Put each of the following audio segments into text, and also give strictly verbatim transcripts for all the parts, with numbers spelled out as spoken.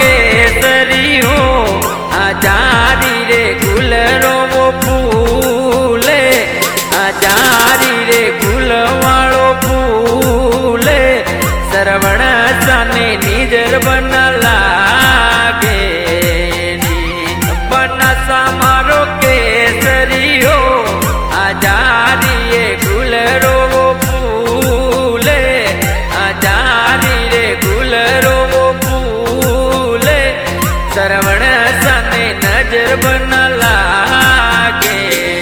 केसरी हो आजारी रे गुलरो वो फूले आजारी रे गुल वालो फूले सरवण साने निजर बना लागे बना सा मारो केसरी हो आजारी रे गुलरो वो फूले आजारी रे गुलरो वो फूले सरवण साने नजर बना लागे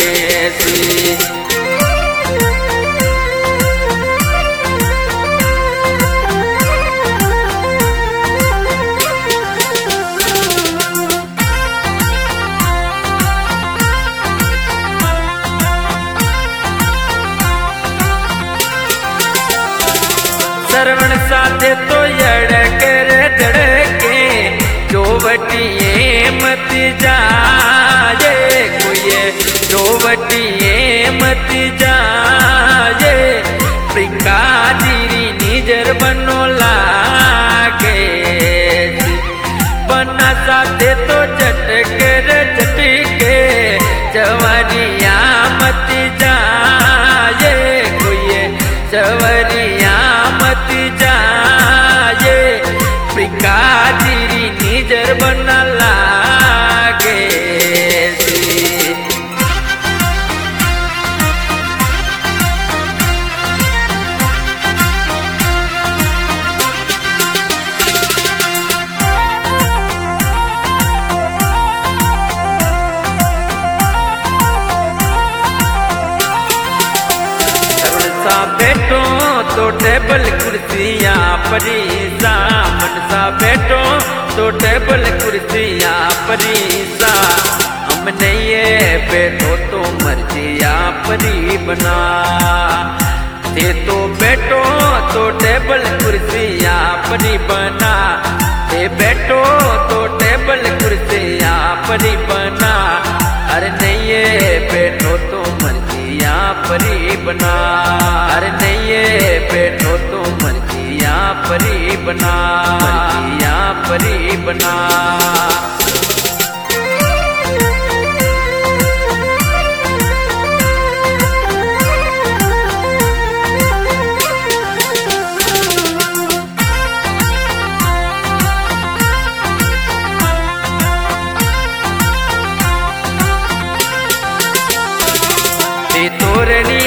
सरवण साथे तो यड़के रे धड़के चौवटिए मत जाए कोई चौवटिए मत जाए प्रिकादिरी निजर बनो लागे बना साथे तो चटके रे चटके चवरिया मत जाए कोई चवरिया मत जाए प्रिकादिरी निजर बना लागे सा बैठो तो टेबल कुर्सियाँ परीसा मनसा बैठो तो टेबल कुर्सियाँ परीसा हमने ये बैठो तो मर्जिया परी बना थे तो बैठो तो टेबल कुर्सियाँ परी बना थे बैठो तो टेबल कुर्सियाँ परी बना अरे नहीं ये बैठो तो मर्जिया परी बना अरे नहीं ये बैठो तो मर्जिया परी बना मर्जिया परी बना तोरणी